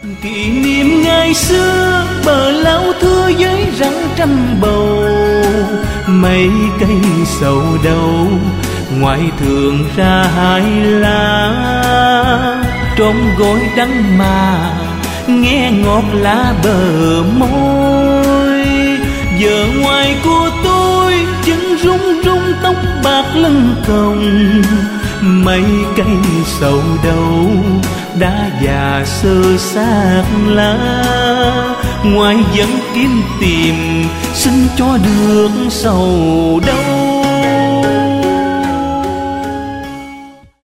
Kỷ niệm ngày xưa bờ lao thưa với răng trăm bầu, mấy cây sầu đầu ngoài thường ra hai lá, trống gối đắng mà nghe ngọt lá bờ môi. Giờ ngoài của tôi chân rung rung tóc bạc lưng còng, mấy cây sầu đầu đã già sơ xác lá. Ngoài vẫn kiếm tìm xin cho được sầu đâu.